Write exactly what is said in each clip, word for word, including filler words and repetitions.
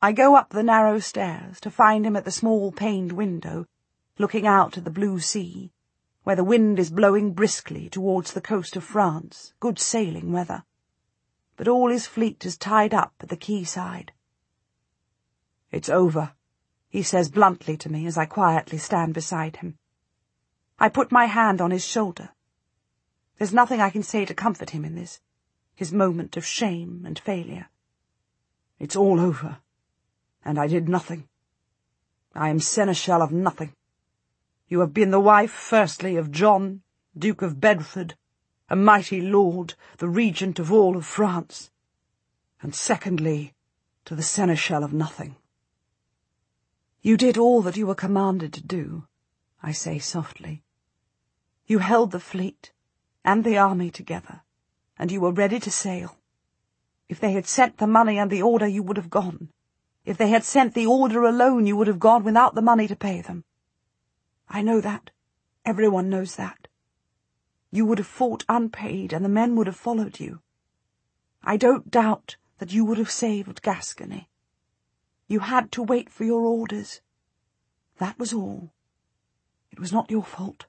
I go up the narrow stairs to find him at the small paned window, looking out at the blue sea, where the wind is blowing briskly towards the coast of France, good sailing weather. But all his fleet is tied up at the quayside. "It's over," he says bluntly to me as I quietly stand beside him. I put my hand on his shoulder. There's nothing I can say to comfort him in this, his moment of shame and failure. "It's all over, and I did nothing. I am seneschal of nothing. You have been the wife, firstly, of John, Duke of Bedford, a mighty lord, the regent of all of France, and secondly, to the seneschal of nothing." "You did all that you were commanded to do," I say softly. "You held the fleet and the army together, and you were ready to sail. If they had sent the money and the order, you would have gone. If they had sent the order alone, you would have gone without the money to pay them. I know that. Everyone knows that. You would have fought unpaid, and the men would have followed you. I don't doubt that you would have saved Gascony. You had to wait for your orders. That was all. It was not your fault."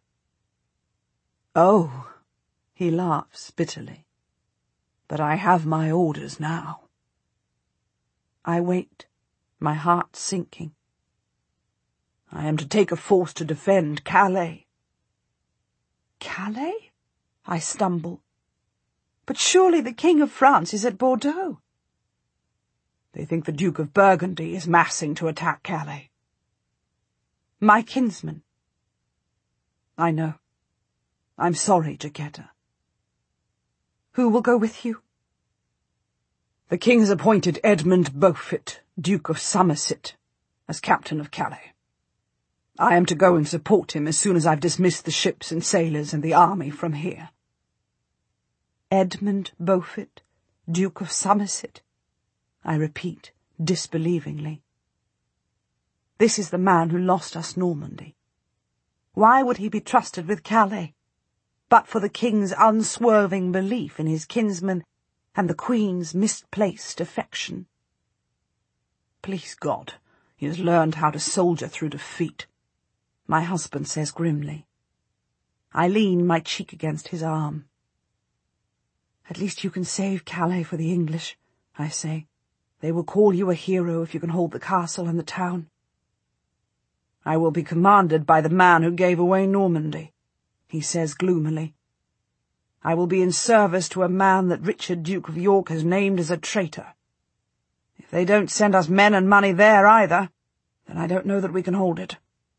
"Oh," he laughs bitterly, "but I have my orders now." I wait, my heart sinking. "I am to take a force to defend Calais." "Calais?" I stumble. "But surely the King of France is at Bordeaux." "They think the Duke of Burgundy is massing to attack Calais." "My kinsman." "I know. I'm sorry, Jacquetta." "Who will go with you?" "The King has appointed Edmund Beaufort, Duke of Somerset, as captain of Calais. I am to go and support him as soon as I've dismissed the ships and sailors and the army from here." "Edmund Beaufort, Duke of Somerset," I repeat, disbelievingly. This is the man who lost us Normandy. Why would he be trusted with Calais, but for the King's unswerving belief in his kinsman and the Queen's misplaced affection? "Please God, he has learned how to soldier through defeat," my husband says grimly. I lean my cheek against his arm. "At least you can save Calais for the English," I say. "They will call you a hero if you can hold the castle and the town." "I will be commanded by the man who gave away Normandy," he says gloomily. "I will be in service to a man that Richard, Duke of York, has named as a traitor. If they don't send us men and money there either, then I don't know that we can hold it."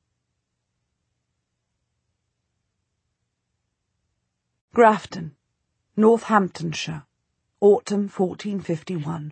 Grafton, Northamptonshire, autumn fourteen fifty-one.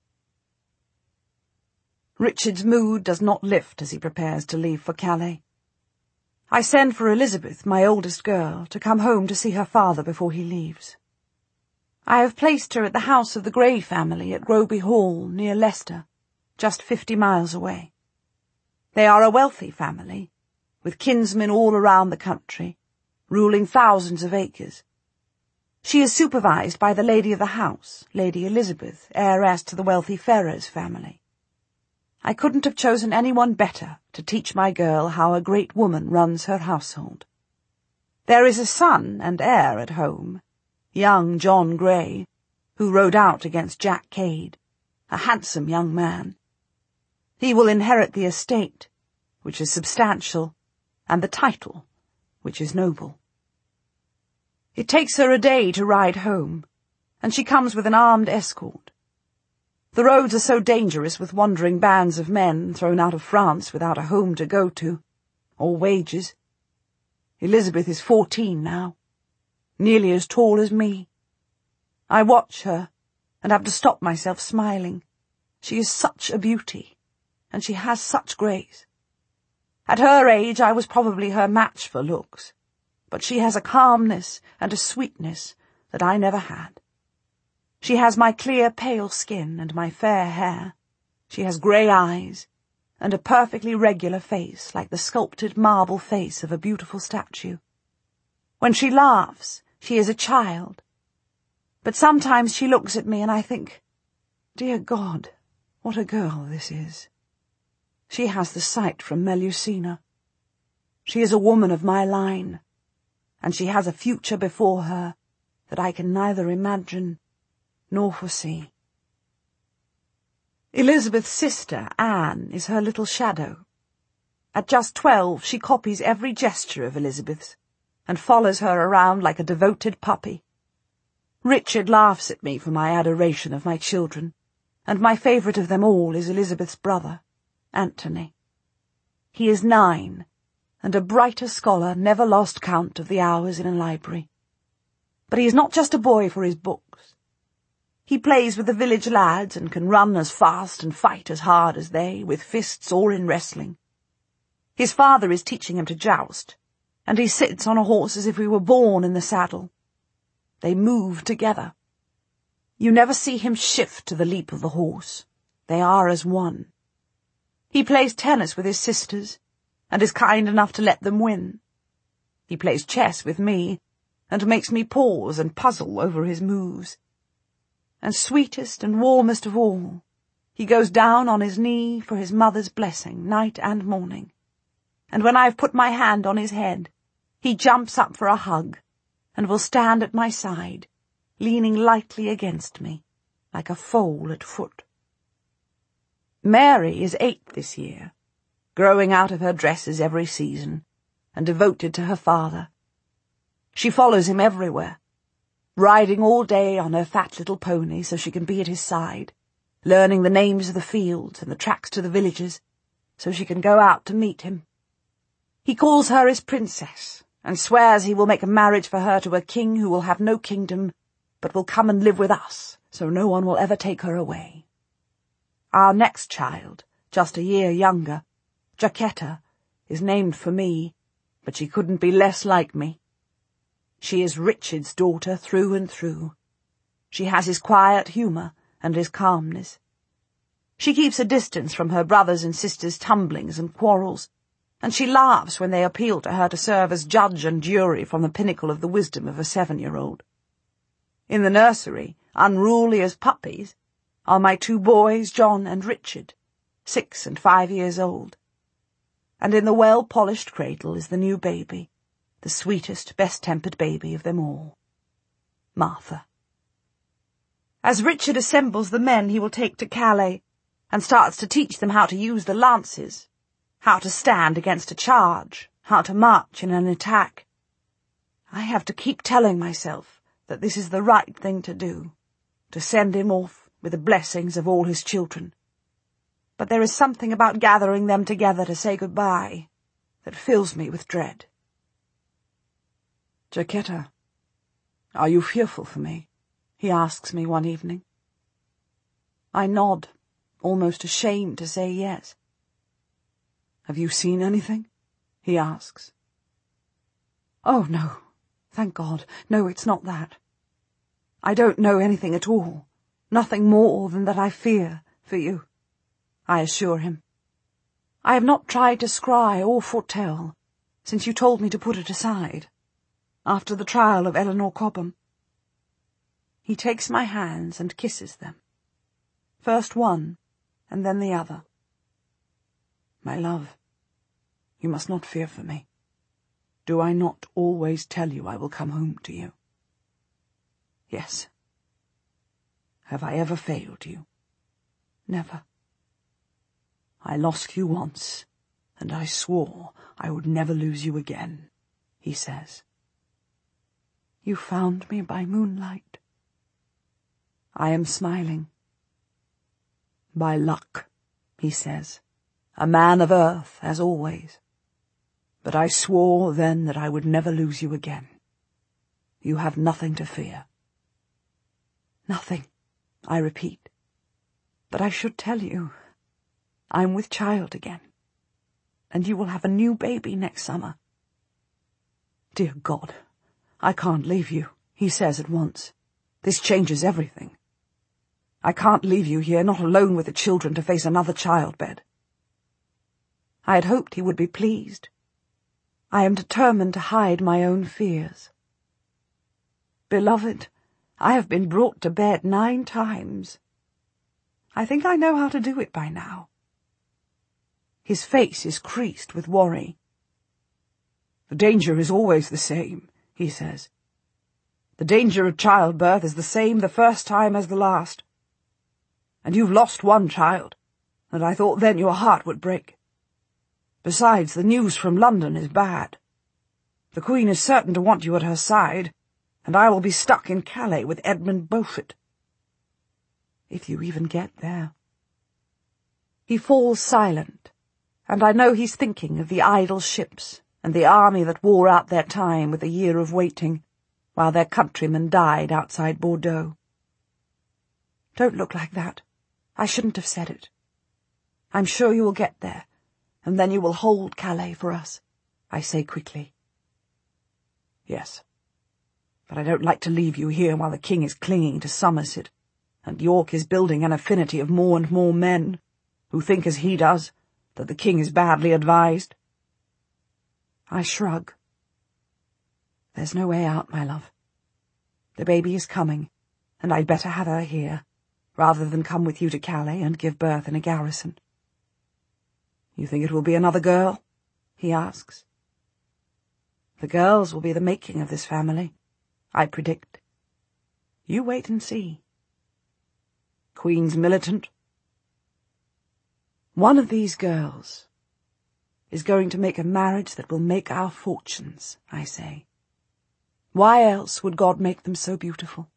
Richard's mood does not lift as he prepares to leave for Calais. I send for Elizabeth, my oldest girl, to come home to see her father before he leaves. I have placed her at the house of the Grey family at Groby Hall, near Leicester, just fifty miles away. They are a wealthy family, with kinsmen all around the country, ruling thousands of acres. She is supervised by the lady of the house, Lady Elizabeth, heiress to the wealthy Ferrers family. I couldn't have chosen anyone better to teach my girl how a great woman runs her household. There is a son and heir at home, young John Grey, who rode out against Jack Cade, a handsome young man. He will inherit the estate, which is substantial, and the title, which is noble. It takes her a day to ride home, and she comes with an armed escort. The roads are so dangerous with wandering bands of men thrown out of France without a home to go to, or wages. Elizabeth is fourteen now, nearly as tall as me. I watch her, and have to stop myself smiling. She is such a beauty, and she has such grace. At her age I was probably her match for looks, but she has a calmness and a sweetness that I never had. She has my clear, pale skin and my fair hair. She has grey eyes, and a perfectly regular face like the sculptured marble face of a beautiful statue. When she laughs, she is a child. But sometimes she looks at me and I think, dear God, What a girl this is. She has the sight from Melusina. She is a woman of my line, and she has a future before her that I can neither imagine nor foresee. Elizabeth's sister, Anne, is her little shadow. At just twelve, she copies every gesture of Elizabeth's, and follows her around like a devoted puppy. Richard laughs at me for my adoration of my children, and my favourite of them all is Elizabeth's brother, Anthony. He is nine, and a brighter scholar never lost count of the hours in a library. But he is not just a boy for his books. He plays with the village lads and can run as fast and fight as hard as they, with fists or in wrestling. His father is teaching him to joust, and he sits on a horse as if he were born in the saddle. They move together. You never see him shift to the leap of the horse. They are as one. He plays tennis with his sisters, and is kind enough to let them win. He plays chess with me, and makes me pause and puzzle over his moves. And sweetest and warmest of all, he goes down on his knee for his mother's blessing night and morning. And when I have put my hand on his head, he jumps up for a hug, and will stand at my side, leaning lightly against me, like a foal at foot. Mary is eight this year, growing out of her dresses every season, and devoted to her father. She follows him everywhere, riding all day on her fat little pony so she can be at his side, learning the names of the fields and the tracks to the villages so she can go out to meet him. He calls her his princess, and swears he will make a marriage for her to a king who will have no kingdom, but will come and live with us, so no one will ever take her away. Our next child, just a year younger, Jacquetta, is named for me, but she couldn't be less like me. She is Richard's daughter through and through. She has his quiet humour and his calmness. She keeps a distance from her brothers' and sisters' tumblings and quarrels, and she laughs when they appeal to her to serve as judge and jury from the pinnacle of the wisdom of a seven-year-old. In the nursery, unruly as puppies, are my two boys, John and Richard, six and five years old. And in the well-polished cradle is the new baby, the sweetest, best-tempered baby of them all, Martha. As Richard assembles the men he will take to Calais, and starts to teach them how to use the lances, how to stand against a charge, how to march in an attack, I have to keep telling myself that this is the right thing to do, to send him off with the blessings of all his children. But there is something about gathering them together to say goodbye that fills me with dread. "Jacquetta, are you fearful for me?" he asks me one evening. I nod, almost ashamed to say yes. "Have you seen anything?" he asks. "Oh, no, thank God, no, it's not that. I don't know anything at all, nothing more than that I fear for you," I assure him. "I have not tried to scry or foretell, since you told me to put it aside, after the trial of Eleanor Cobham." He takes my hands and kisses them, first one and then the other. "My love, you must not fear for me. Do I not always tell you I will come home to you?" "Yes." "Have I ever failed you?" "Never." "I lost you once, and I swore I would never lose you again," he says. "You found me by moonlight." I am smiling. "By luck," he says, "a man of earth, as always. But I swore then that I would never lose you again. You have nothing to fear." "Nothing," I repeat. "But I should tell you, I'm with child again, and you will have a new baby next summer." "Dear God, I can't leave you," he says at once. "This changes everything. I can't leave you here, not alone with the children, to face another childbed." I had hoped he would be pleased. I am determined to hide my own fears. "Beloved, I have been brought to bed nine times." I think I know how to do it by now. His face is creased with worry. The danger is always the same, he says. The danger of childbirth is the same the first time as the last. And you've lost one child, and I thought then your heart would break. Besides, the news from London is bad. The Queen is certain to want you at her side, and I will be stuck in Calais with Edmund Beaufort. If you even get there. He falls silent, and I know he's thinking of the idle ships and the army that wore out their time with a year of waiting, while their countrymen died outside Bordeaux. Don't look like that. I shouldn't have said it. I'm sure you will get there, and then you will hold Calais for us, I say quickly. Yes, but I don't like to leave you here while the King is clinging to Somerset, and York is building an affinity of more and more men, who think as he does, that the King is badly advised. I shrug. There's no way out, my love. The baby is coming, and I'd better have her here, rather than come with you to Calais and give birth in a garrison. You think it will be another girl? He asks. The girls will be the making of this family, I predict. You wait and see. Queen's militant. One of these girls is going to make a marriage that will make our fortunes, I say. Why else would God make them so beautiful?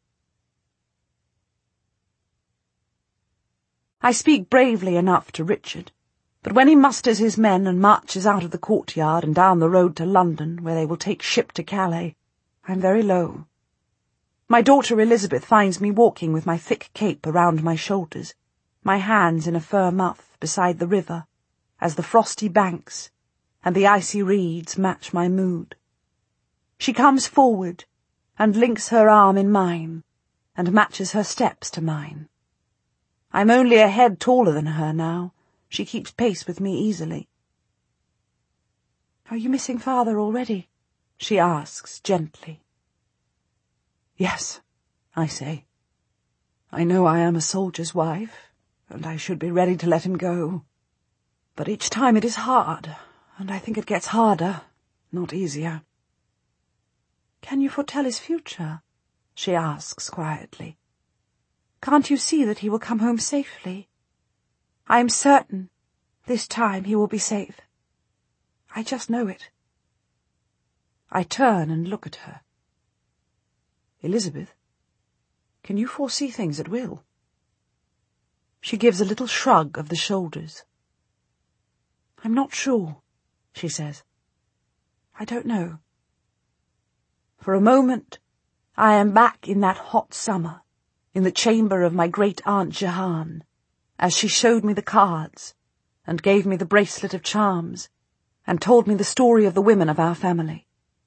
I speak bravely enough to Richard, but when he musters his men and marches out of the courtyard and down the road to London, where they will take ship to Calais, I'm very low. My daughter Elizabeth finds me walking with my thick cape around my shoulders, my hands in a fir muff beside the river, as the frosty banks and the icy reeds match my mood. She comes forward and links her arm in mine and matches her steps to mine. I'm only a head taller than her now. She keeps pace with me easily. Are you missing father already? She asks gently. Yes, I say. I know I am a soldier's wife, and I should be ready to let him go. But each time it is hard, and I think it gets harder, not easier. Can you foretell his future? She asks quietly. Can't you see that he will come home safely? I am certain this time he will be safe. I just know it. I turn and look at her. Elizabeth, can you foresee things at will? She gives a little shrug of the shoulders. I'm not sure, she says. I don't know. For a moment, I am back in that hot summer, in the chamber of my great-aunt Jehan, as she showed me the cards, and gave me the bracelet of charms, and told me the story of the women of our family.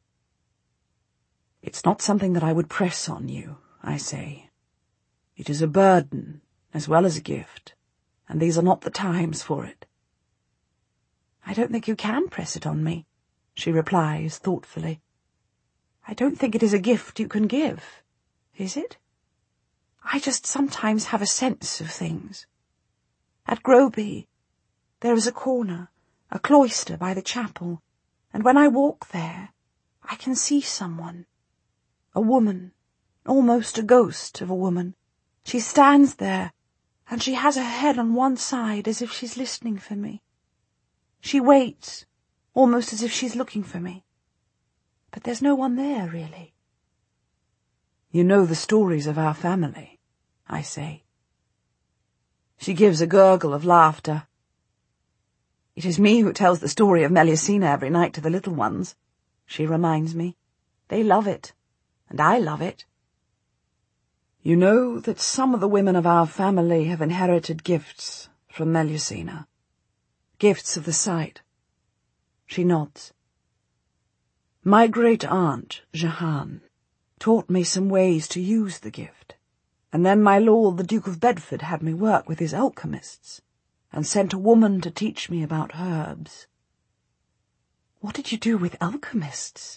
It's not something that I would press on you, I say. It is a burden, as well as a gift, and these are not the times for it. I don't think you can press it on me, she replies thoughtfully. I don't think it is a gift you can give, is it? I just sometimes have a sense of things. At Groby, there is a corner, a cloister by the chapel, and when I walk there, I can see someone. A woman, almost a ghost of a woman. She stands there, and she has her head on one side as if she's listening for me. She waits, almost as if she's looking for me. But there's no one there, really. You know the stories of our family, I say. She gives a gurgle of laughter. It is me who tells the story of Melusina every night to the little ones, she reminds me. They love it, and I love it. You know that some of the women of our family have inherited gifts from Melusina. Gifts of the sight. She nods. My great-aunt, Jehan, taught me some ways to use the gift, and then my lord the Duke of Bedford had me work with his alchemists, and sent a woman to teach me about herbs. What did you do with alchemists?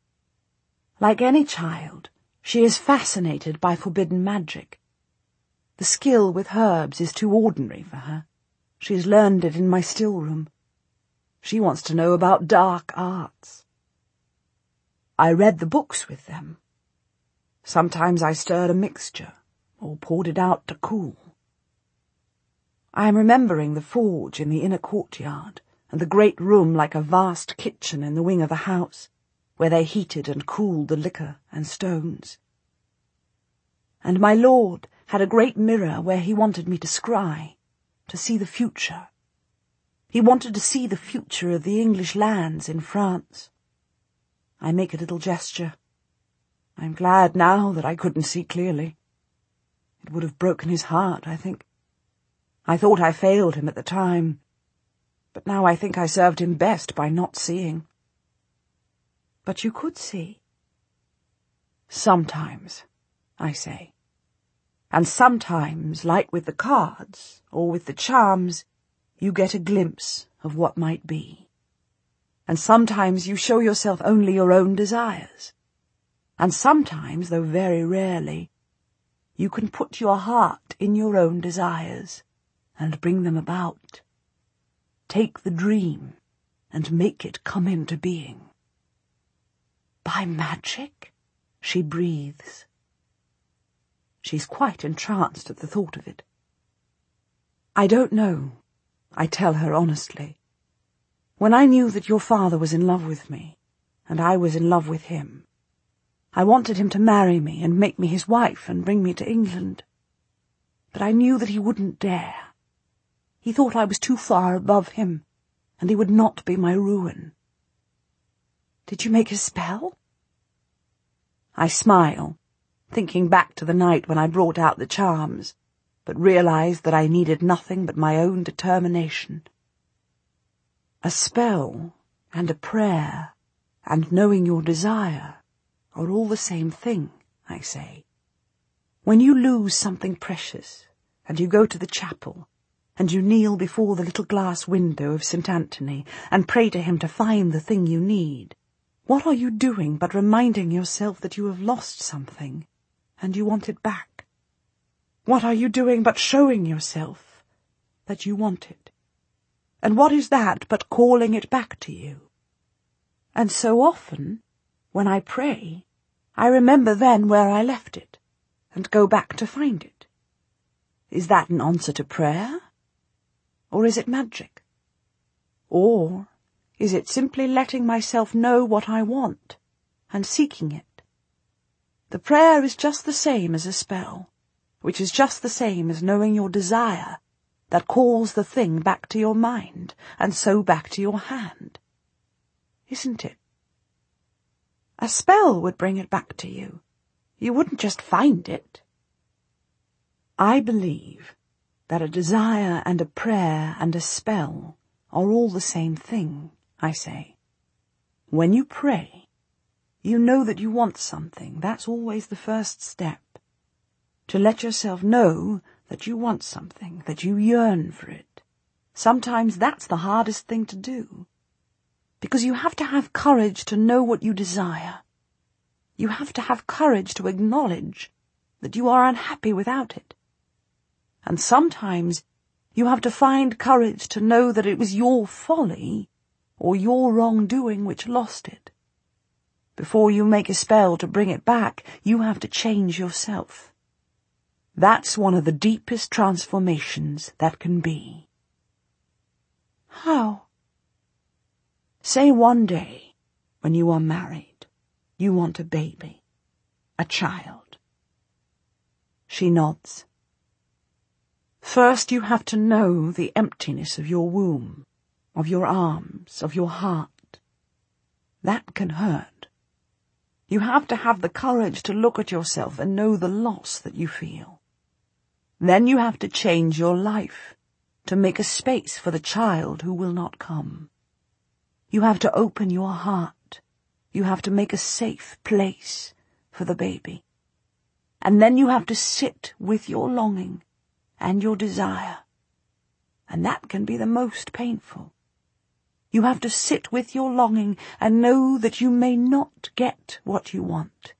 Like any child, she is fascinated by forbidden magic. The skill with herbs is too ordinary for her. She has learned it in my still-room. She wants to know about dark arts. I read the books with them. Sometimes I stirred a mixture, or poured it out to cool. I am remembering the forge in the inner courtyard, and the great room like a vast kitchen in the wing of the house, where they heated and cooled the liquor and stones. And my lord had a great mirror where he wanted me to scry, to see the future. He wanted to see the future of the English lands in France. I make a little gesture. I'm glad now that I couldn't see clearly. It would have broken his heart, I think. I thought I failed him at the time, but now I think I served him best by not seeing. But you could see. Sometimes, I say. And sometimes, like with the cards, or with the charms, you get a glimpse of what might be. And sometimes you show yourself only your own desires. And sometimes, though very rarely, you can put your heart in your own desires and bring them about. Take the dream and make it come into being. By magic? She breathes. She's quite entranced at the thought of it. I don't know, I tell her honestly. When I knew that your father was in love with me, and I was in love with him, I wanted him to marry me and make me his wife and bring me to England. But I knew that he wouldn't dare. He thought I was too far above him, and he would not be my ruin. Did you make a spell? I smile, thinking back to the night when I brought out the charms, but realized that I needed nothing but my own determination. A spell, and a prayer, and knowing your desire are all the same thing, I say. When you lose something precious, and you go to the chapel, and you kneel before the little glass window of Saint Anthony, and pray to him to find the thing you need, what are you doing but reminding yourself that you have lost something, and you want it back? What are you doing but showing yourself that you want it? And what is that but calling it back to you? And so often, when I pray, I remember then where I left it, and go back to find it. Is that an answer to prayer? Or is it magic? Or is it simply letting myself know what I want, and seeking it? The prayer is just the same as a spell, which is just the same as knowing your desire, that calls the thing back to your mind, and so back to your hand. Isn't it? A spell would bring it back to you. You wouldn't just find it. I believe that a desire and a prayer and a spell are all the same thing, I say. When you pray, you know that you want something. That's always the first step. To let yourself know that you want something, that you yearn for it. Sometimes that's the hardest thing to do, because you have to have courage to know what you desire. You have to have courage to acknowledge that you are unhappy without it. And sometimes you have to find courage to know that it was your folly or your wrongdoing which lost it. Before you make a spell to bring it back, you have to change yourself. That's one of the deepest transformations that can be. How? Say one day, when you are married, you want a baby, a child. She nods. First you have to know the emptiness of your womb, of your arms, of your heart. That can hurt. You have to have the courage to look at yourself and know the loss that you feel. Then you have to change your life, to make a space for the child who will not come. You have to open your heart. You have to make a safe place for the baby. And then you have to sit with your longing and your desire. And that can be the most painful. You have to sit with your longing and know that you may not get what you want.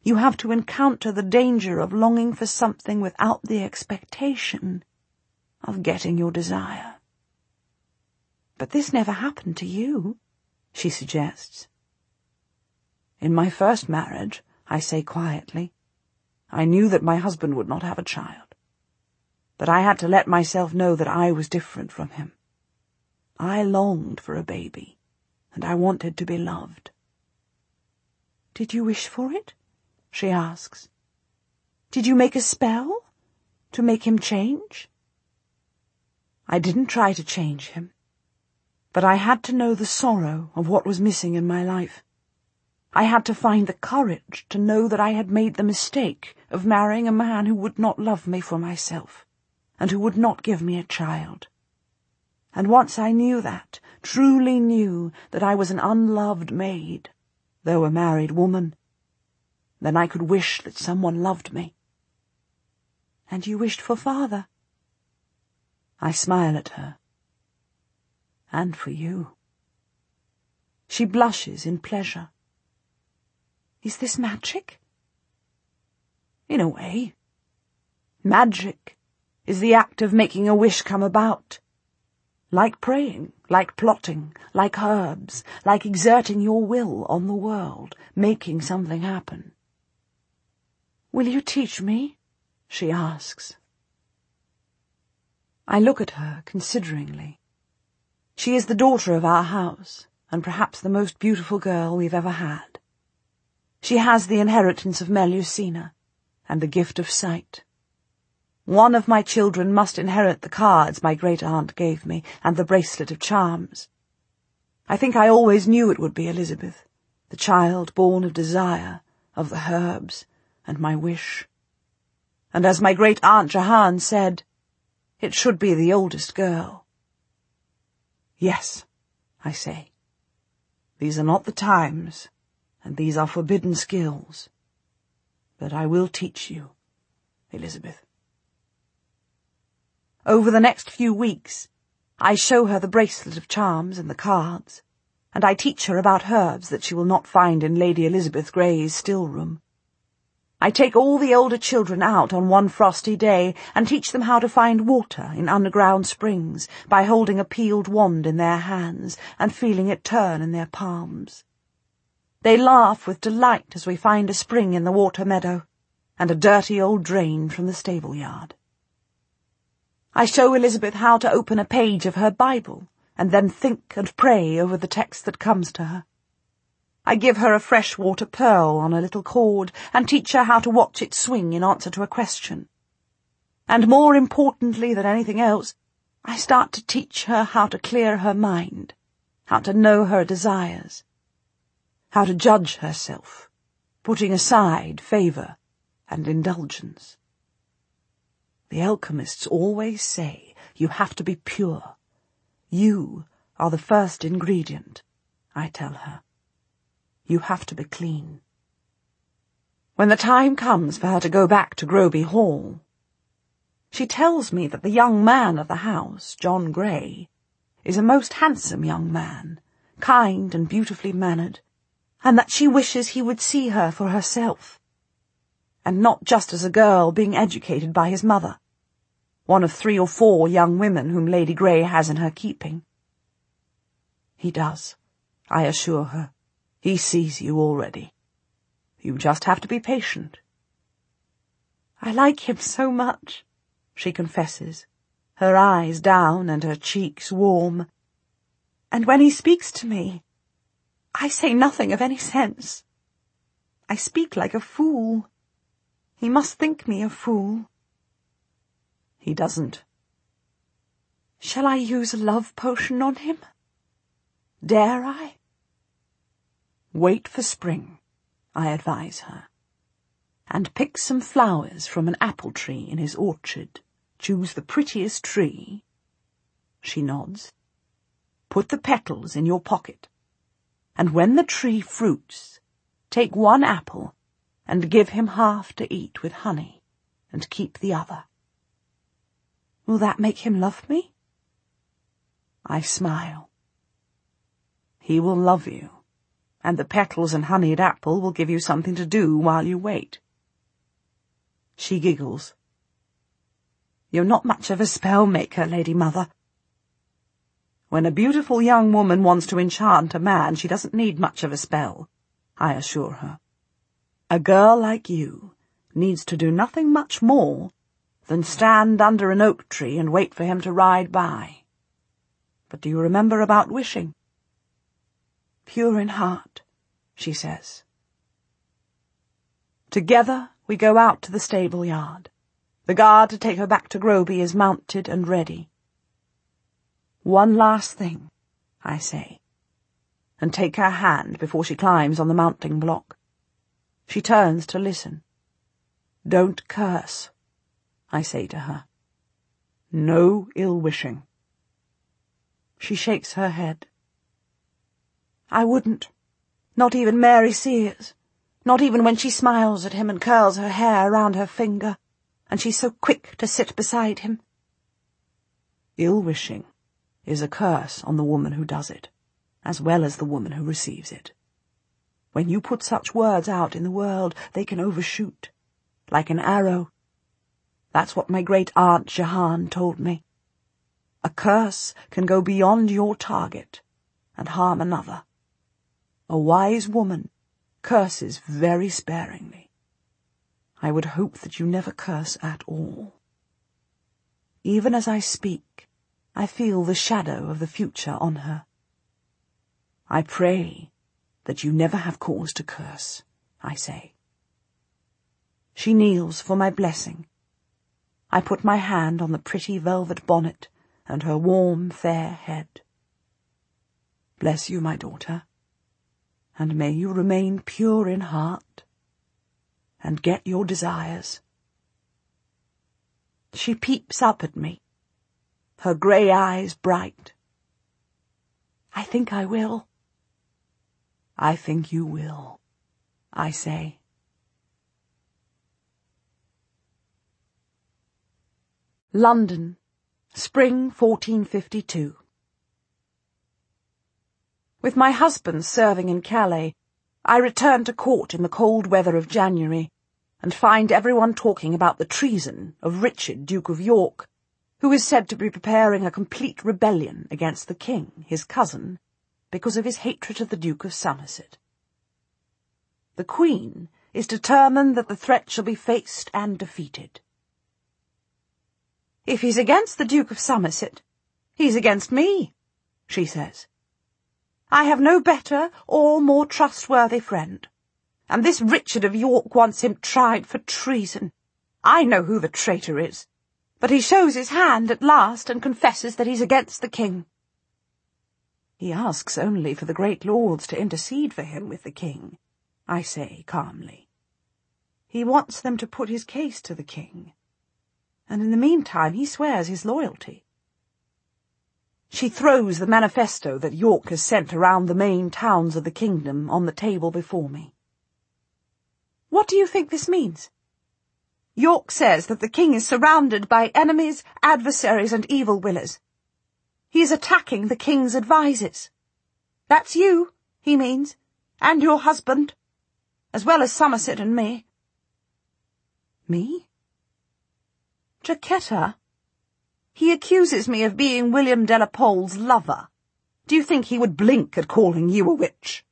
You have to encounter the danger of longing for something without the expectation of getting your desire. But this never happened to you, she suggests. In my first marriage, I say quietly, I knew that my husband would not have a child. But I had to let myself know that I was different from him. I longed for a baby, and I wanted to be loved. Did you wish for it? She asks. Did you make a spell to make him change? I didn't try to change him, but I had to know the sorrow of what was missing in my life. I had to find the courage to know that I had made the mistake of marrying a man who would not love me for myself, and who would not give me a child. And once I knew that, truly knew that I was an unloved maid, though a married woman, then I could wish that someone loved me. And you wished for father? I smile at her. And for you. She blushes in pleasure. Is this magic? In a way. Magic is the act of making a wish come about. Like praying, like plotting, like herbs, like exerting your will on the world, making something happen. Will you teach me? She asks. I look at her consideringly. She is the daughter of our house, and perhaps the most beautiful girl we've ever had. She has the inheritance of Melusina, and the gift of sight. One of my children must inherit the cards my great-aunt gave me, and the bracelet of charms. I think I always knew it would be Elizabeth, the child born of desire, of the herbs, and my wish. And as my great-aunt Jahan said, it should be the oldest girl. Yes, I say. These are not the times, and these are forbidden skills. But I will teach you, Elizabeth. Over the next few weeks, I show her the bracelet of charms and the cards, and I teach her about herbs that she will not find in Lady Elizabeth Grey's still room. I take all the older children out on one frosty day and teach them how to find water in underground springs by holding a peeled wand in their hands and feeling it turn in their palms. They laugh with delight as we find a spring in the water meadow and a dirty old drain from the stable yard. I show Elizabeth how to open a page of her Bible and then think and pray over the text that comes to her. I give her a freshwater pearl on a little cord and teach her how to watch it swing in answer to a question. And more importantly than anything else, I start to teach her how to clear her mind, how to know her desires, how to judge herself, putting aside favour and indulgence. The alchemists always say you have to be pure. You are the first ingredient, I tell her. You have to be clean. When the time comes for her to go back to Groby Hall, she tells me that the young man of the house, John Grey, is a most handsome young man, kind and beautifully mannered, and that she wishes he would see her for herself, and not just as a girl being educated by his mother, one of three or four young women whom Lady Grey has in her keeping. He does, I assure her. He sees you already. You just have to be patient. I like him so much, she confesses, her eyes down and her cheeks warm. And when he speaks to me, I say nothing of any sense. I speak like a fool. He must think me a fool. He doesn't. Shall I use a love potion on him? Dare I? Wait for spring, I advise her, and pick some flowers from an apple tree in his orchard. Choose the prettiest tree. She nods. Put the petals in your pocket, and when the tree fruits, take one apple and give him half to eat with honey, and keep the other. Will that make him love me? I smile. He will love you, and the petals and honeyed apple will give you something to do while you wait. She giggles. You're not much of a spell-maker, Lady Mother. When a beautiful young woman wants to enchant a man, she doesn't need much of a spell, I assure her. A girl like you needs to do nothing much more than stand under an oak tree and wait for him to ride by. But do you remember about wishing? Pure in heart, she says. Together we go out to the stable yard. The guard to take her back to Groby is mounted and ready. One last thing, I say, and take her hand before she climbs on the mounting block. She turns to listen. Don't curse, I say to her. No ill-wishing. She shakes her head. I wouldn't. Not even Mary Sears. Not even when she smiles at him and curls her hair round her finger, and she's so quick to sit beside him. Ill-wishing is a curse on the woman who does it, as well as the woman who receives it. When you put such words out in the world, they can overshoot, like an arrow. That's what my great-aunt Jehan told me. A curse can go beyond your target and harm another. A wise woman curses very sparingly. I would hope that you never curse at all. Even as I speak, I feel the shadow of the future on her. I pray that you never have cause to curse, I say. She kneels for my blessing. I put my hand on the pretty velvet bonnet and her warm, fair head. Bless you, my daughter, and may you remain pure in heart and get your desires. She peeps up at me, her grey eyes bright. I think I will. I think you will, I say. London, spring fourteen fifty-two. With my husband serving in Calais, I return to court in the cold weather of January, and find everyone talking about the treason of Richard, Duke of York, who is said to be preparing a complete rebellion against the king, his cousin, because of his hatred of the Duke of Somerset. The Queen is determined that the threat shall be faced and defeated. If he's against the Duke of Somerset, he's against me, she says. I have no better or more trustworthy friend, and this Richard of York wants him tried for treason. I know who the traitor is, but he shows his hand at last and confesses that he's against the king. He asks only for the great lords to intercede for him with the king, I say calmly. He wants them to put his case to the king, and in the meantime he swears his loyalty. She throws the manifesto that York has sent around the main towns of the kingdom on the table before me. What do you think this means? York says that the king is surrounded by enemies, adversaries, and evil willers. He is attacking the king's advisers. That's you, he means, and your husband, as well as Somerset and me. Me? Jacquetta? He accuses me of being William de la Pole's lover. Do you think he would blink at calling you a witch?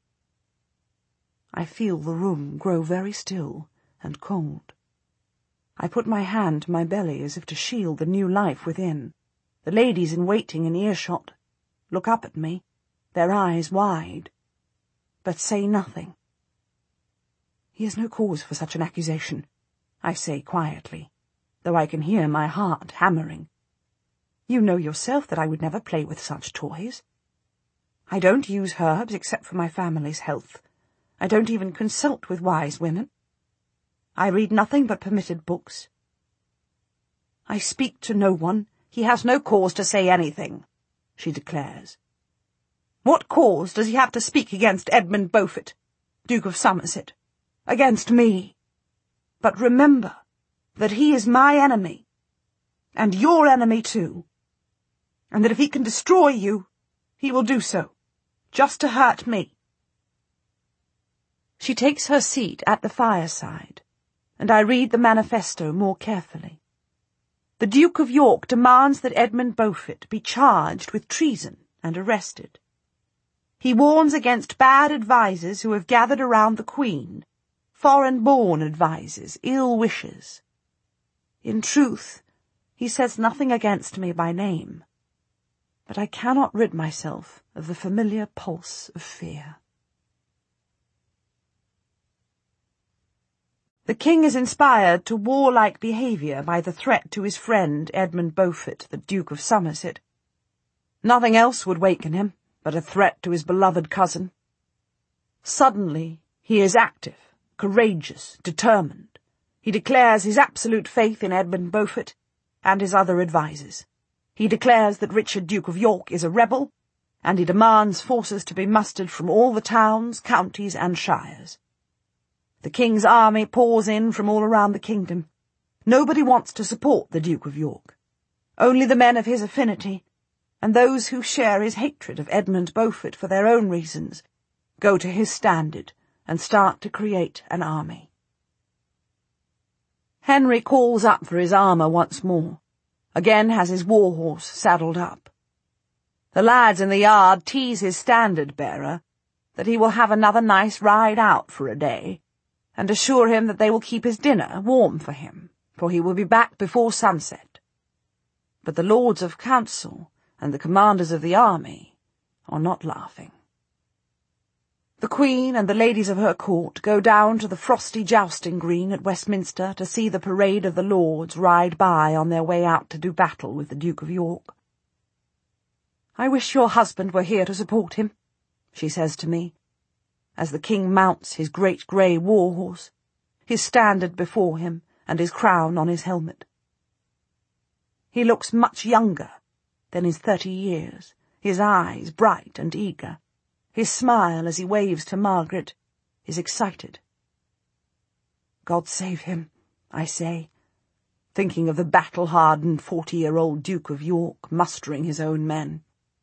I feel the room grow very still and cold. I put my hand to my belly as if to shield the new life within. The ladies in waiting in earshot look up at me, their eyes wide, but say nothing. He has no cause for such an accusation, I say quietly, though I can hear my heart hammering. You know yourself that I would never play with such toys. I don't use herbs except for my family's health. I don't even consult with wise women. I read nothing but permitted books. I speak to no one. He has no cause to say anything, she declares. What cause does he have to speak against Edmund Beaufort, Duke of Somerset, against me? But remember that he is my enemy, and your enemy too, and that if he can destroy you, he will do so, just to hurt me. She takes her seat at the fireside, and I read the manifesto more carefully. The Duke of York demands that Edmund Beaufort be charged with treason and arrested. He warns against bad advisers who have gathered around the Queen, foreign-born advisers, ill wishers. In truth, he says nothing against me by name, but I cannot rid myself of the familiar pulse of fear. The king is inspired to warlike behaviour by the threat to his friend Edmund Beaufort, the Duke of Somerset. Nothing else would waken him but a threat to his beloved cousin. Suddenly he is active, courageous, determined. He declares his absolute faith in Edmund Beaufort and his other advisers. He declares that Richard, Duke of York, is a rebel, and he demands forces to be mustered from all the towns, counties, and shires. The king's army pours in from all around the kingdom. Nobody wants to support the Duke of York. Only the men of his affinity, and those who share his hatred of Edmund Beaufort for their own reasons, go to his standard and start to create an army. Henry calls up for his armour once more, again has his war-horse saddled up. The lads in the yard tease his standard-bearer that he will have another nice ride out for a day, and assure him that they will keep his dinner warm for him, for he will be back before sunset. But the Lords of Council and the commanders of the army are not laughing. The Queen and the ladies of her court go down to the frosty jousting green at Westminster to see the parade of the lords ride by on their way out to do battle with the Duke of York. "I wish your husband were here to support him," she says to me, as the king mounts his great grey war-horse, his standard before him and his crown on his helmet. He looks much younger than his thirty years, his eyes bright and eager. His smile as he waves to Margaret is excited. "God save him," I say, thinking of the battle-hardened forty-year-old Duke of York mustering his own men.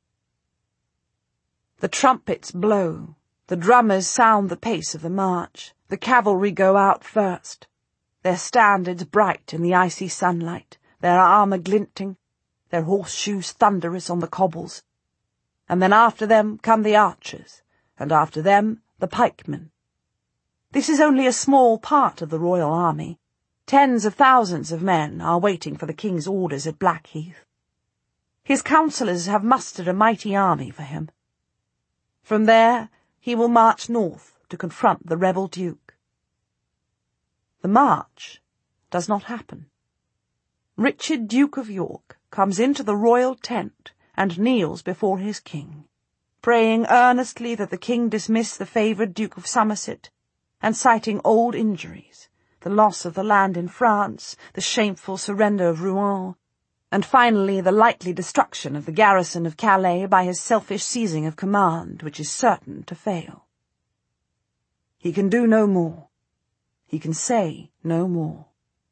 The trumpets blow. The drummers sound the pace of the march. The cavalry go out first, their standards bright in the icy sunlight, their armour glinting, their horseshoes thunderous on the cobbles. And then after them come the archers, and after them the pikemen. This is only a small part of the royal army. Tens of thousands of men are waiting for the king's orders at Blackheath. His councillors have mustered a mighty army for him. From there he will march north to confront the rebel duke. The march does not happen. Richard, Duke of York, comes into the royal tent and kneels before his king, praying earnestly that the king dismiss the favoured Duke of Somerset, and citing old injuries, the loss of the land in France, the shameful surrender of Rouen, and finally the likely destruction of the garrison of Calais by his selfish seizing of command, which is certain to fail. He can do no more. He can say no more.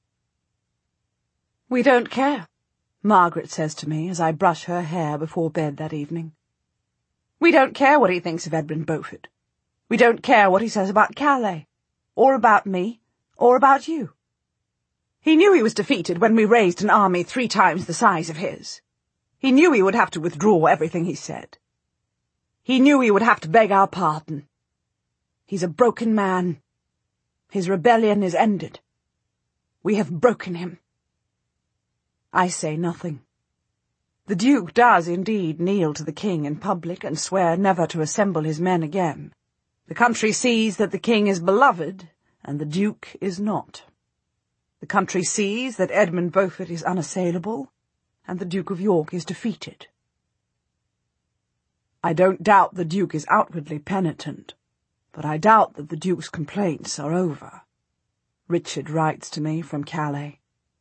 "We don't care," Margaret says to me as I brush her hair before bed that evening. "We don't care what he thinks of Edmund Beaufort. We don't care what he says about Calais, or about me, or about you. He knew he was defeated when we raised an army three times the size of his. He knew he would have to withdraw everything he said. He knew he would have to beg our pardon. He's a broken man. His rebellion is ended. We have broken him." I say nothing. The Duke does indeed kneel to the king in public and swear never to assemble his men again. The country sees that the king is beloved, and the Duke is not. The country sees that Edmund Beaufort is unassailable, and the Duke of York is defeated. I don't doubt the Duke is outwardly penitent, but I doubt that the Duke's complaints are over. Richard writes to me from Calais.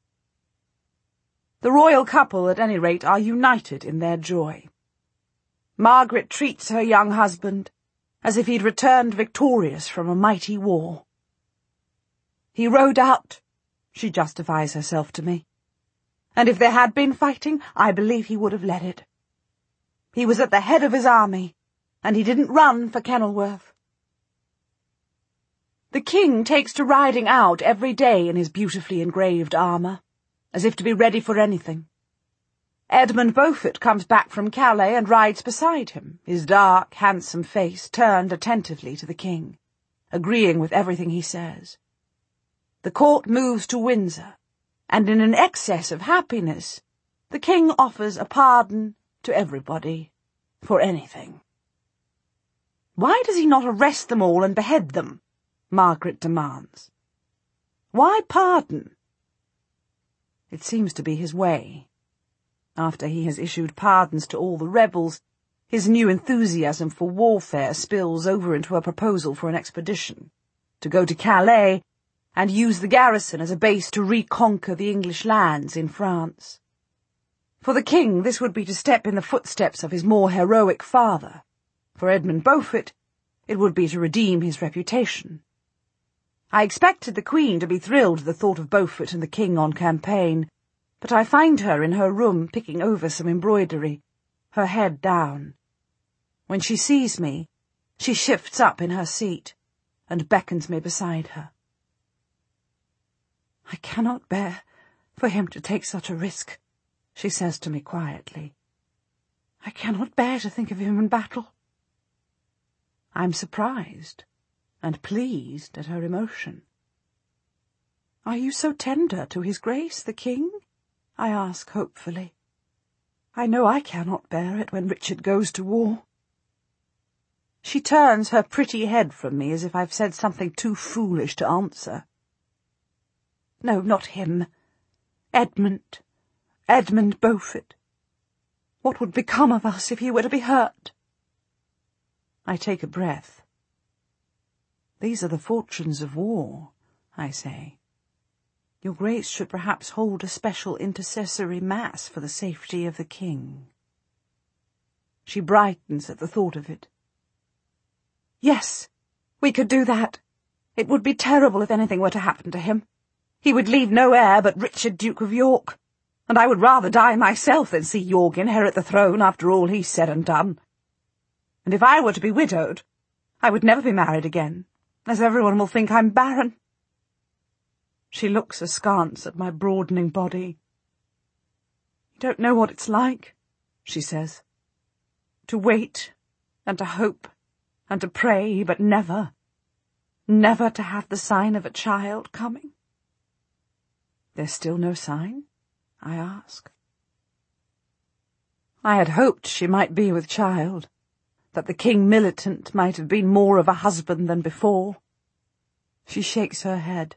The royal couple, at any rate, are united in their joy. Margaret treats her young husband as if he'd returned victorious from a mighty war. "He rode out," she justifies herself to me, "and if there had been fighting, I believe he would have led it. He was at the head of his army, and he didn't run for Kenilworth." The king takes to riding out every day in his beautifully engraved armour, as if to be ready for anything. Edmund Beaufort comes back from Calais and rides beside him, his dark, handsome face turned attentively to the king, agreeing with everything he says. The court moves to Windsor, and in an excess of happiness, the king offers a pardon to everybody for anything. "Why does he not arrest them all and behead them?" Margaret demands. "Why pardon?" It seems to be his way. After he has issued pardons to all the rebels, his new enthusiasm for warfare spills over into a proposal for an expedition, to go to Calais and use the garrison as a base to reconquer the English lands in France. For the king, this would be to step in the footsteps of his more heroic father. For Edmund Beaufort, it would be to redeem his reputation. I expected the Queen to be thrilled at the thought of Beaufort and the king on campaign, but I find her in her room picking over some embroidery, her head down. When she sees me, she shifts up in her seat and beckons me beside her. "I cannot bear for him to take such a risk," she says to me quietly. "I cannot bear to think of him in battle." I'm surprised and pleased at her emotion. "Are you so tender to his Grace, the King?" I ask hopefully. "I know I cannot bear it when Richard goes to war." She turns her pretty head from me as if I've said something too foolish to answer. "No, not him. Edmund. Edmund Beaufort. What would become of us if he were to be hurt?" I take a breath. "These are the fortunes of war," I say. "Your Grace should perhaps hold a special intercessory mass for the safety of the king." She brightens at the thought of it. "Yes, we could do that. It would be terrible if anything were to happen to him. He would leave no heir but Richard, Duke of York, and I would rather die myself than see York inherit the throne after all he's said and done. And if I were to be widowed, I would never be married again, as everyone will think I'm barren." She looks askance at my broadening body. "You don't know what it's like," she says. "To wait, and to hope, and to pray, but never, never to have the sign of a child coming." "There's still no sign?" I ask. I had hoped she might be with child, that the King Militant might have been more of a husband than before. She shakes her head.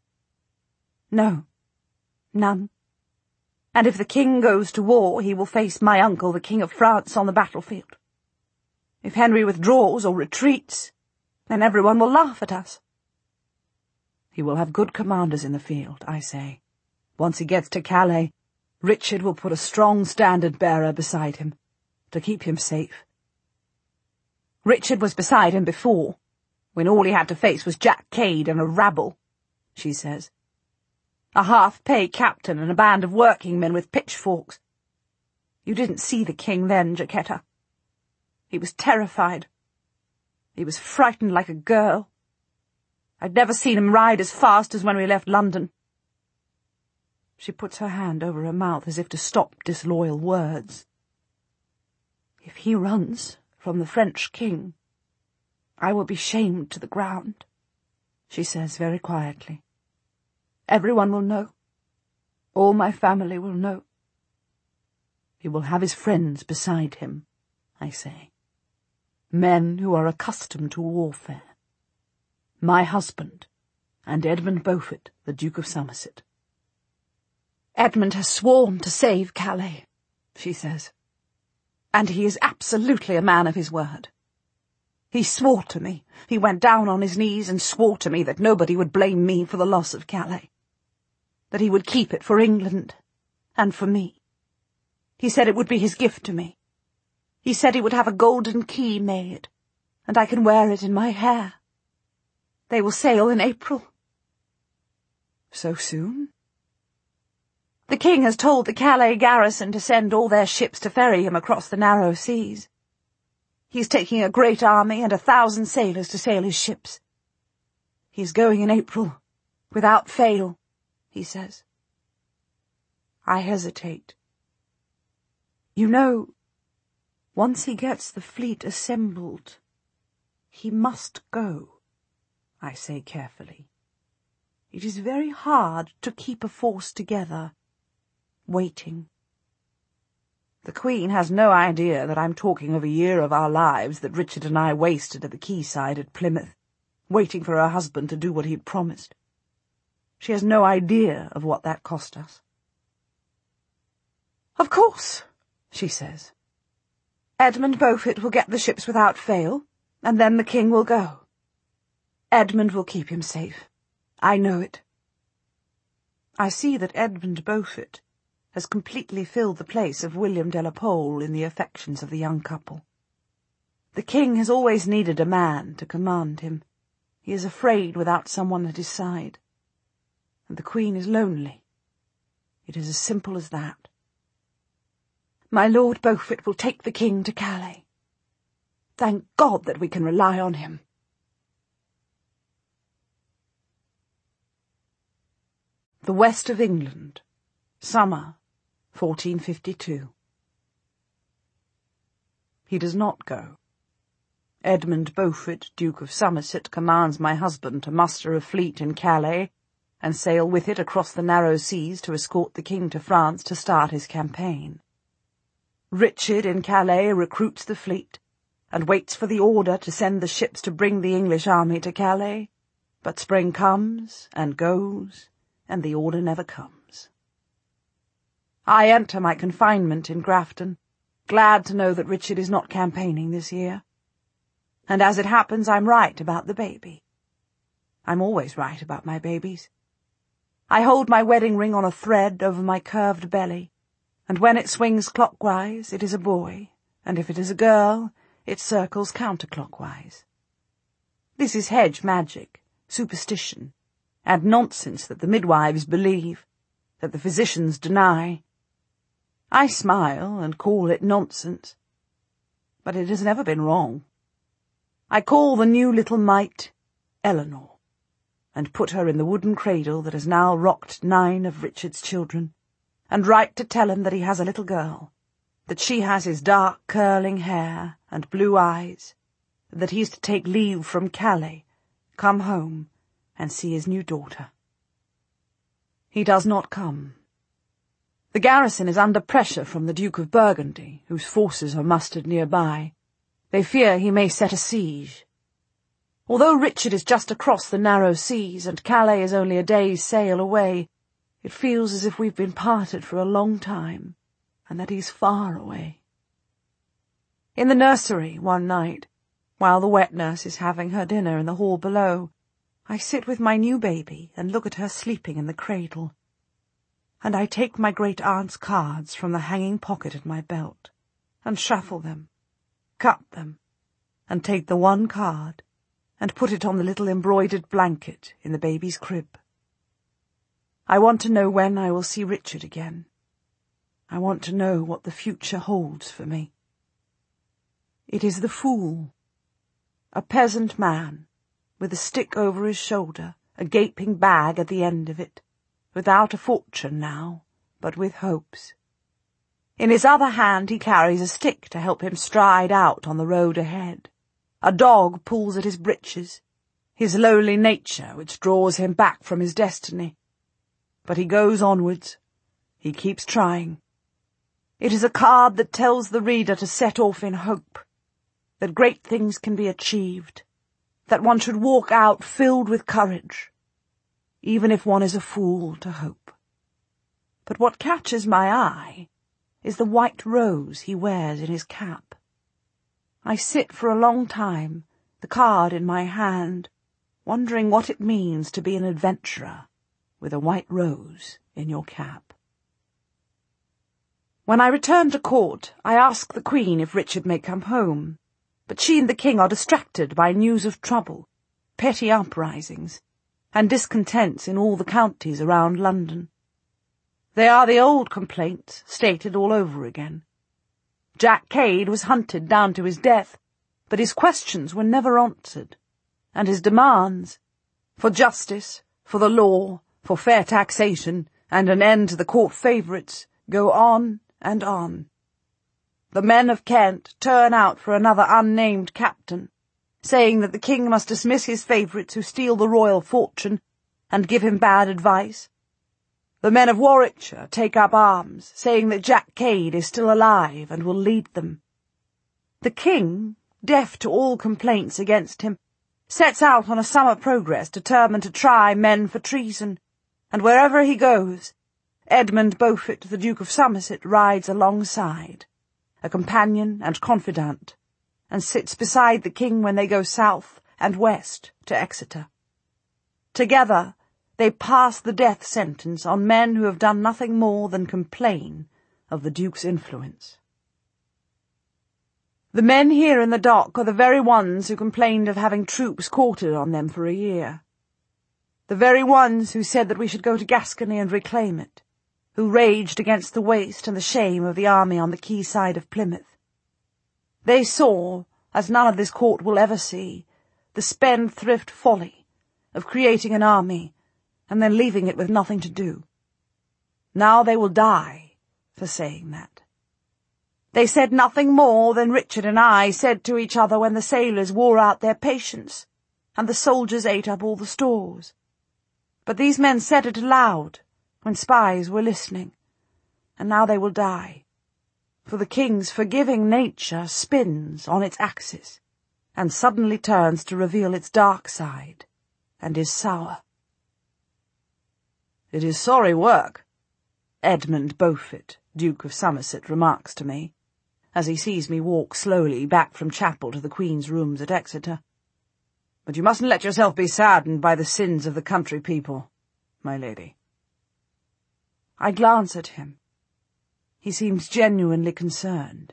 "No, none. And if the king goes to war, he will face my uncle, the King of France, on the battlefield. If Henry withdraws or retreats, then everyone will laugh at us." "He will have good commanders in the field," I say. "Once he gets to Calais, Richard will put a strong standard-bearer beside him, to keep him safe." "Richard was beside him before, when all he had to face was Jack Cade and a rabble," she says. "A half-pay captain and a band of working men with pitchforks. You didn't see the king then, Jacquetta. He was terrified. He was frightened like a girl. I'd never seen him ride as fast as when we left London." She puts her hand over her mouth as if to stop disloyal words. "If he runs from the French king, I will be shamed to the ground," she says very quietly. "Everyone will know. All my family will know." "He will have his friends beside him," I say. "Men who are accustomed to warfare. My husband, and Edmund Beaufort, the Duke of Somerset." "Edmund has sworn to save Calais," she says. "And he is absolutely a man of his word. He swore to me, he went down on his knees and swore to me that nobody would blame me for the loss of Calais, that he would keep it for England and for me. He said it would be his gift to me. He said he would have a golden key made, and I can wear it in my hair. They will sail in April." "So soon?" "The king has told the Calais garrison to send all their ships to ferry him across the narrow seas. He is taking a great army and a thousand sailors to sail his ships. He is going in April, without fail, he says. I hesitate. You know, once he gets the fleet assembled, he must go, I say carefully. It is very hard to keep a force together, waiting. The Queen has no idea that I'm talking of a year of our lives that Richard and I wasted at the quayside at Plymouth, waiting for her husband to do what he'd promised. She has no idea of what that cost us. Of course, she says. Edmund Beaufort will get the ships without fail, and then the King will go. Edmund will keep him safe. I know it. I see that Edmund Beaufort has completely filled the place of William de la Pole in the affections of the young couple. The King has always needed a man to command him. He is afraid without someone at his side. And the Queen is lonely. It is as simple as that. My Lord Beaufort will take the King to Calais. Thank God that we can rely on him. The West of England, summer, fourteen fifty-two. He does not go. Edmund Beaufort, Duke of Somerset, commands my husband to muster a fleet in Calais and sail with it across the narrow seas to escort the King to France to start his campaign. Richard in Calais recruits the fleet and waits for the order to send the ships to bring the English army to Calais, but spring comes and goes, and the order never comes. I enter my confinement in Grafton, glad to know that Richard is not campaigning this year. And as it happens, I'm right about the baby. I'm always right about my babies. I hold my wedding ring on a thread over my curved belly, and when it swings clockwise, it is a boy, and if it is a girl, it circles counterclockwise. This is hedge magic, superstition, and nonsense that the midwives believe, that the physicians deny. I smile and call it nonsense, but it has never been wrong. I call the new little mite Eleanor, and put her in the wooden cradle that has now rocked nine of Richard's children, and write to tell him that he has a little girl, that she has his dark curling hair and blue eyes, that he is to take leave from Calais, come home, and see his new daughter. He does not come. The garrison is under pressure from the Duke of Burgundy, whose forces are mustered nearby. They fear he may set a siege. Although Richard is just across the narrow seas, and Calais is only a day's sail away, it feels as if we've been parted for a long time, and that he's far away. In the nursery one night, while the wet nurse is having her dinner in the hall below, I sit with my new baby and look at her sleeping in the cradle, and I take my great-aunt's cards from the hanging pocket at my belt, and shuffle them, cut them, and take the one card, and put it on the little embroidered blanket in the baby's crib. I want to know when I will see Richard again. I want to know what the future holds for me. It is the fool, a peasant man, with a stick over his shoulder, a gaping bag at the end of it, without a fortune now, but with hopes. In his other hand he carries a stick to help him stride out on the road ahead. A dog pulls at his breeches, his lowly nature which draws him back from his destiny. But he goes onwards. He keeps trying. It is a card that tells the reader to set off in hope, that great things can be achieved, that one should walk out filled with courage, even if one is a fool to hope. But what catches my eye is the white rose he wears in his cap. I sit for a long time, the card in my hand, wondering what it means to be an adventurer with a white rose in your cap. When I return to court, I ask the Queen if Richard may come home, but she and the King are distracted by news of trouble, petty uprisings, and discontents in all the counties around London. They are the old complaints, stated all over again. Jack Cade was hunted down to his death, but his questions were never answered, and his demands, For justice, for the law, for fair taxation, and an end to the court favourites, go on and on. The men of Kent turn out for another unnamed captain, saying that the king must dismiss his favourites who steal the royal fortune and give him bad advice. The men of Warwickshire take up arms, saying that Jack Cade is still alive and will lead them. The king, deaf to all complaints against him, sets out on a summer progress determined to try men for treason, and wherever he goes, Edmund Beaufort, the Duke of Somerset, rides alongside, a companion and confidant, and sits beside the king when they go south and west to Exeter. Together they pass the death sentence on men who have done nothing more than complain of the Duke's influence. The men here in the dock are the very ones who complained of having troops quartered on them for a year. The very ones who said that we should go to Gascony and reclaim it, who raged against the waste and the shame of the army on the quayside of Plymouth. They saw, as none of this court will ever see, the spendthrift folly of creating an army and then leaving it with nothing to do. Now they will die for saying that. They said nothing more than Richard and I said to each other when the sailors wore out their patience and the soldiers ate up all the stores. But these men said it aloud when spies were listening, and now they will die, for the king's forgiving nature spins on its axis and suddenly turns to reveal its dark side, and is sour. "It is sorry work," Edmund Beaufort, Duke of Somerset, remarks to me, as he sees me walk slowly back from chapel to the Queen's rooms at Exeter. "But you mustn't let yourself be saddened by the sins of the country people, my lady." I glance at him. He seems genuinely concerned.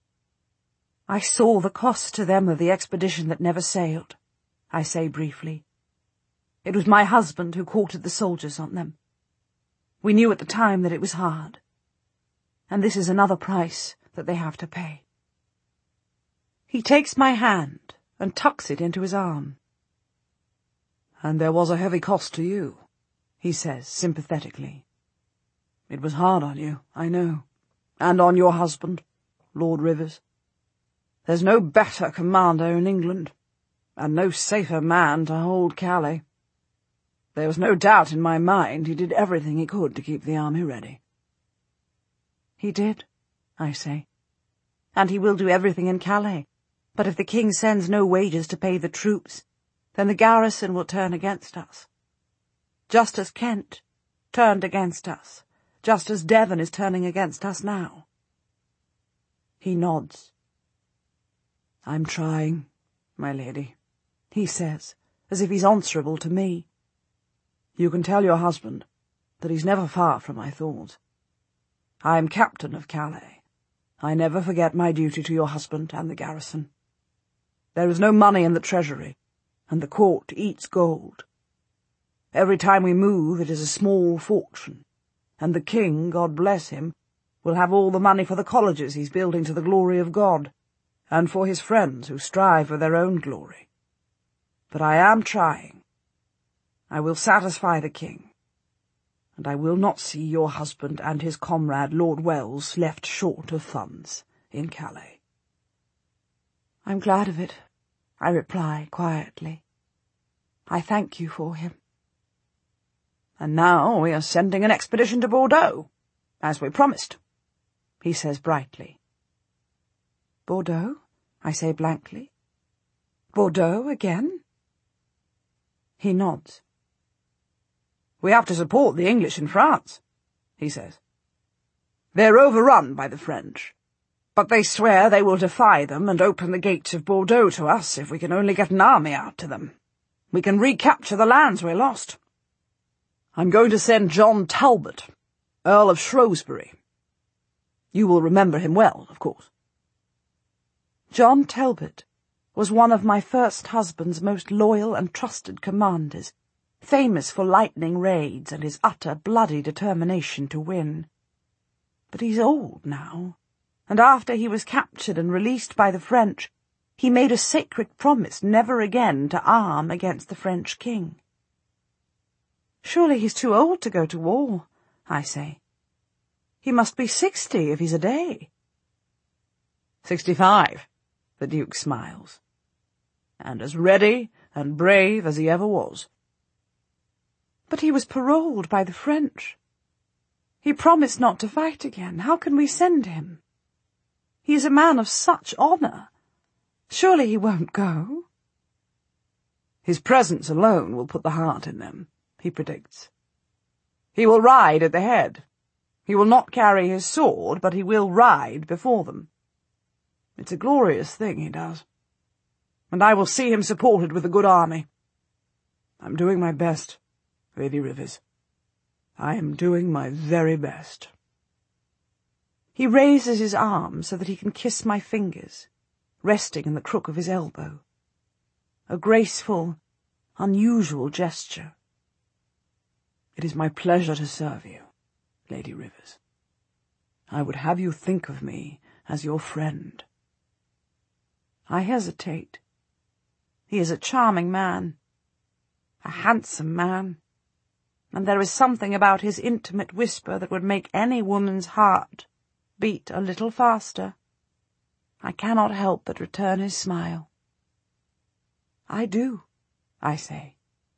"I saw the cost to them of the expedition that never sailed," I say briefly. "It was my husband who quartered the soldiers on them. We knew at the time that it was hard. And this is another price that they have to pay." He takes my hand and tucks it into his arm. "And there was a heavy cost to you," he says sympathetically. "It was hard on you, I know, and on your husband, Lord Rivers. There's no better commander in England, and no safer man to hold Calais. There was no doubt in my mind he did everything he could to keep the army ready." "He did," I say, "and he will do everything in Calais. But if the king sends no wages to pay the troops, then the garrison will turn against us. Just as Kent turned against us, just as Devon is turning against us now." He nods. "I'm trying, my lady," he says, as if he's answerable to me. "You can tell your husband that he's never far from my thoughts. I am captain of Calais. I never forget my duty to your husband and the garrison. There is no money in the treasury, and the court eats gold. Every time we move it is a small fortune, and the king, God bless him, will have all the money for the colleges he's building to the glory of God, and for his friends who strive for their own glory. But I am trying. I will satisfy the king, and I will not see your husband and his comrade Lord Wells left short of funds in Calais." "I'm glad of it," I reply quietly. "I thank you for him." "And now we are sending an expedition to Bordeaux, as we promised," he says brightly. "Bordeaux?" I say blankly. "Bordeaux again?" He nods. "We have to support the English in France," he says. "They're overrun by the French, but they swear they will defy them and open the gates of Bordeaux to us if we can only get an army out to them. We can recapture the lands we lost. I'm going to send John Talbot, Earl of Shrewsbury. You will remember him well, of course." John Talbot was one of my first husband's most loyal and trusted commanders, famous for lightning raids and his utter bloody determination to win. But he's old now, and after he was captured and released by the French, he made a sacred promise never again to arm against the French king. Surely he's too old to go to war, I say. He must be sixty if he's a day. Sixty-five, the Duke smiles, and as ready and brave as he ever was. But he was paroled by the French. He promised not to fight again. How can we send him? He is a man of such honour. Surely he won't go. His presence alone will put the heart in them, he predicts. He will ride at the head. He will not carry his sword, but he will ride before them. It's a glorious thing he does. And I will see him supported with a good army. I'm doing my best, Lady Rivers. I am doing my very best. He raises his arm so that he can kiss my fingers, resting in the crook of his elbow. A graceful, unusual gesture. It is my pleasure to serve you, Lady Rivers. I would have you think of me as your friend. I hesitate. He is a charming man, a handsome man, and there is something about his intimate whisper that would make any woman's heart beat a little faster. I cannot help but return his smile. I do, I say.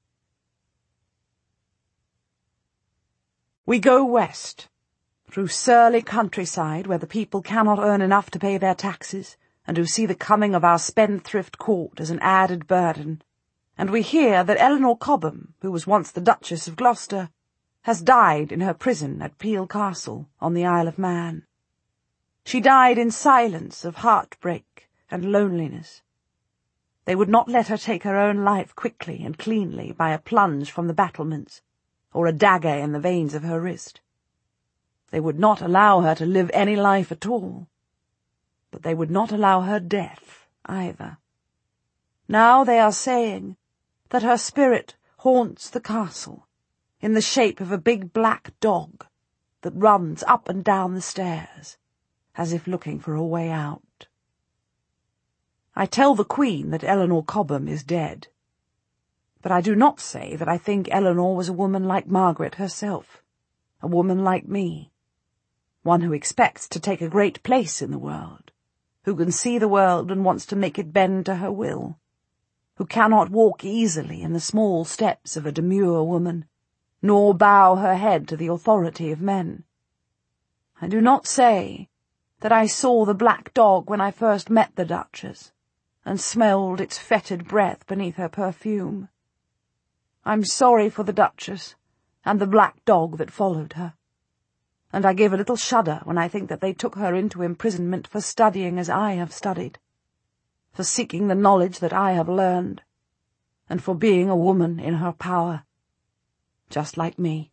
We go west, through surly countryside where the people cannot earn enough to pay their taxes, and who see the coming of our spendthrift court as an added burden, and we hear that Eleanor Cobham, who was once the Duchess of Gloucester, has died in her prison at Peel Castle on the Isle of Man. She died in silence of heartbreak and loneliness. They would not let her take her own life quickly and cleanly by a plunge from the battlements, or a dagger in the veins of her wrist. They would not allow her to live any life at all, but they would not allow her death either. Now they are saying that her spirit haunts the castle in the shape of a big black dog that runs up and down the stairs, as if looking for a way out. I tell the Queen that Eleanor Cobham is dead, but I do not say that I think Eleanor was a woman like Margaret herself, a woman like me, one who expects to take a great place in the world, who can see the world and wants to make it bend to her will, who cannot walk easily in the small steps of a demure woman, nor bow her head to the authority of men. I do not say that I saw the black dog when I first met the Duchess, and smelled its fetid breath beneath her perfume. I'm sorry for the Duchess, and the black dog that followed her, and I give a little shudder when I think that they took her into imprisonment for studying as I have studied, for seeking the knowledge that I have learned, and for being a woman in her power, just like me.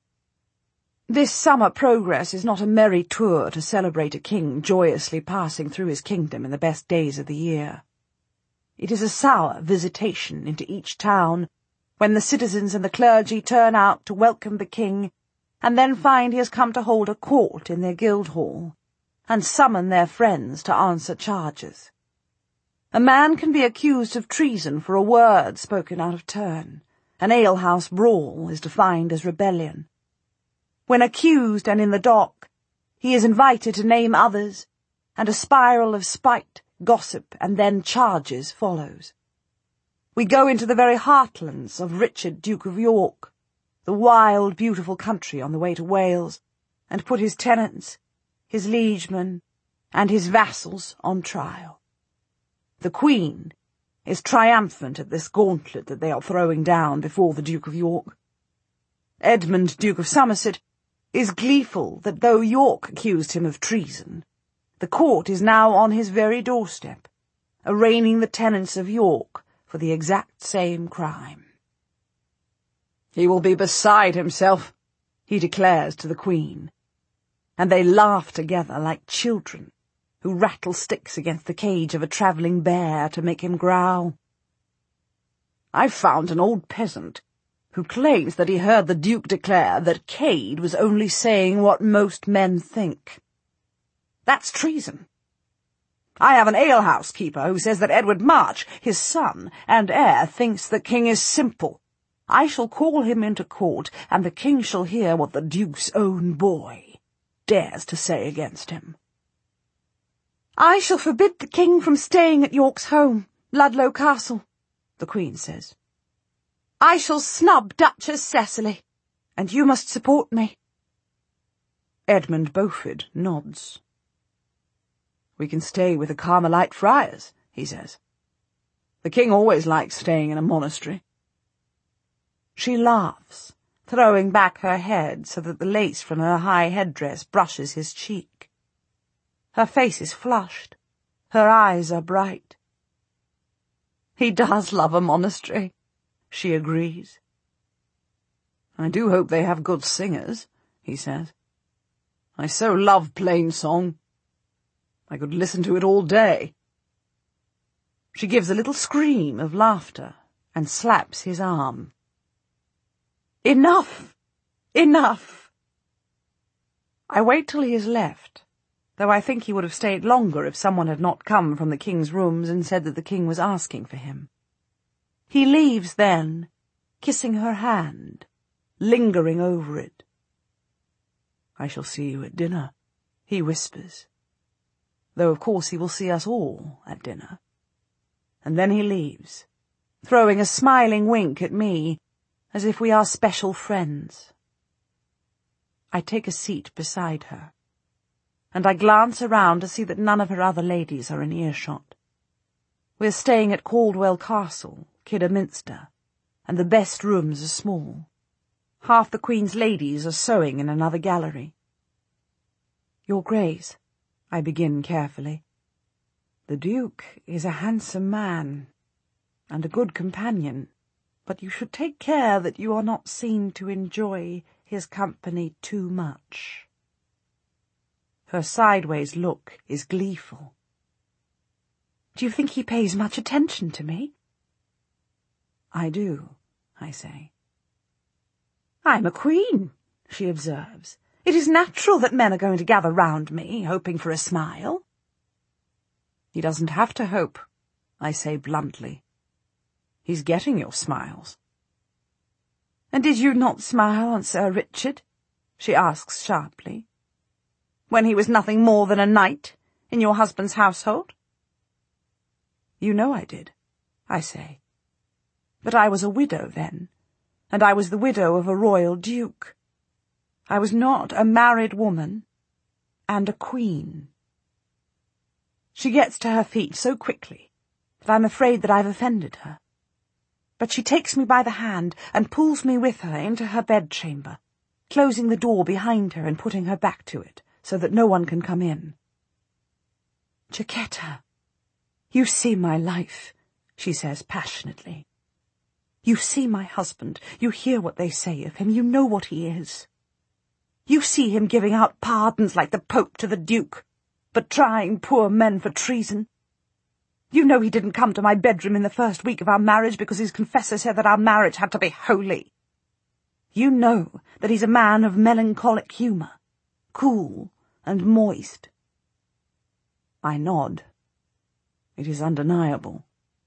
This summer progress is not a merry tour to celebrate a king joyously passing through his kingdom in the best days of the year. It is a sour visitation into each town, when the citizens and the clergy turn out to welcome the king, and then find he has come to hold a court in their Guildhall, and summon their friends to answer charges. A man can be accused of treason for a word spoken out of turn. An alehouse brawl is defined as rebellion. When accused and in the dock, he is invited to name others, and a spiral of spite, gossip, and then charges follows. We go into the very heartlands of Richard, Duke of York, the wild, beautiful country on the way to Wales, and put his tenants, his liegemen, and his vassals on trial. The Queen is triumphant at this gauntlet that they are throwing down before the Duke of York. Edmund, Duke of Somerset, is gleeful that though York accused him of treason, the court is now on his very doorstep, arraigning the tenants of York for the exact same crime. He will be beside himself, he declares to the Queen, and they laugh together like children who rattle sticks against the cage of a travelling bear to make him growl. I've found an old peasant who claims that he heard the Duke declare that Cade was only saying what most men think. That's treason. I have an alehouse keeper who says that Edward March, his son and heir, thinks the king is simple, I shall call him into court, and the king shall hear what the duke's own boy dares to say against him. I shall forbid the king from staying at York's home, Ludlow Castle, the Queen says. I shall snub Duchess Cecily, and you must support me. Edmund Beaufort nods. We can stay with the Carmelite friars, he says. The king always likes staying in a monastery. She laughs, throwing back her head so that the lace from her high headdress brushes his cheek. Her face is flushed. Her eyes are bright. He does love a monastery, she agrees. I do hope they have good singers, he says. I so love plain song. I could listen to it all day. She gives a little scream of laughter and slaps his arm. Enough! Enough! I wait till he has left, though I think he would have stayed longer if someone had not come from the king's rooms and said that the king was asking for him. He leaves then, kissing her hand, lingering over it. I shall see you at dinner, he whispers, though of course he will see us all at dinner. And then he leaves, throwing a smiling wink at me, as if we are special friends. I take a seat beside her, and I glance around to see that none of her other ladies are in earshot. We're staying at Caldwell Castle, Kidderminster, and the best rooms are small. Half the Queen's ladies are sewing in another gallery. Your Grace, I begin carefully. The Duke is a handsome man, and a good companion, but you should take care that you are not seen to enjoy his company too much. Her sideways look is gleeful. Do you think he pays much attention to me? I do, I say. I'm a queen, she observes. It is natural that men are going to gather round me, hoping for a smile. He doesn't have to hope, I say bluntly. He's getting your smiles. And did you not smile on Sir Richard? She asks sharply. When he was nothing more than a knight in your husband's household? You know I did, I say. But I was a widow then, and I was the widow of a royal duke. I was not a married woman, and a queen. She gets to her feet so quickly that I'm afraid that I've offended her. But she takes me by the hand and pulls me with her into her bedchamber, closing the door behind her and putting her back to it, so that no one can come in. Jacquetta, you see my life, she says passionately. You see my husband, you hear what they say of him, you know what he is. You see him giving out pardons like the Pope to the Duke, but trying poor men for treason. You know he didn't come to my bedroom in the first week of our marriage because his confessor said that our marriage had to be holy. You know that he's a man of melancholic humour, cool and moist. I nod. It is undeniable.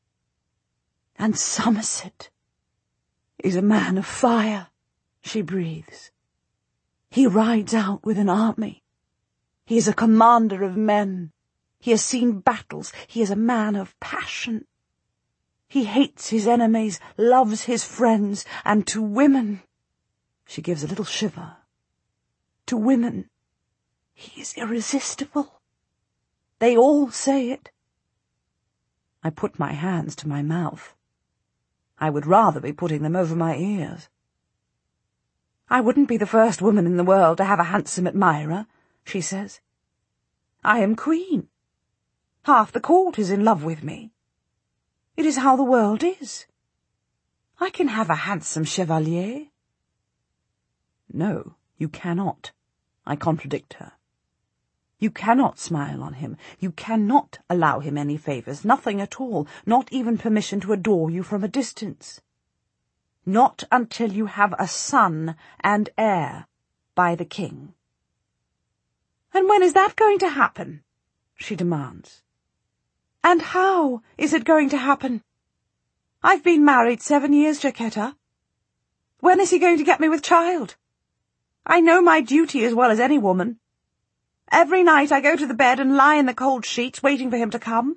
And Somerset is a man of fire, she breathes. He rides out with an army. He is a commander of men. He has seen battles. He is a man of passion. He hates his enemies, loves his friends, and to women, she gives a little shiver, to women, he is irresistible. They all say it. I put my hands to my mouth. I would rather be putting them over my ears. I wouldn't be the first woman in the world to have a handsome admirer, she says. I am queen. Half the court is in love with me. It is how the world is. I can have a handsome chevalier. No, you cannot, I contradict her. You cannot smile on him. You cannot allow him any favours, nothing at all, not even permission to adore you from a distance. Not until you have a son and heir by the king. And when is that going to happen? She demands. And how is it going to happen? I've been married seven years, Jacquetta. When is he going to get me with child? I know my duty as well as any woman. Every night I go to the bed and lie in the cold sheets waiting for him to come.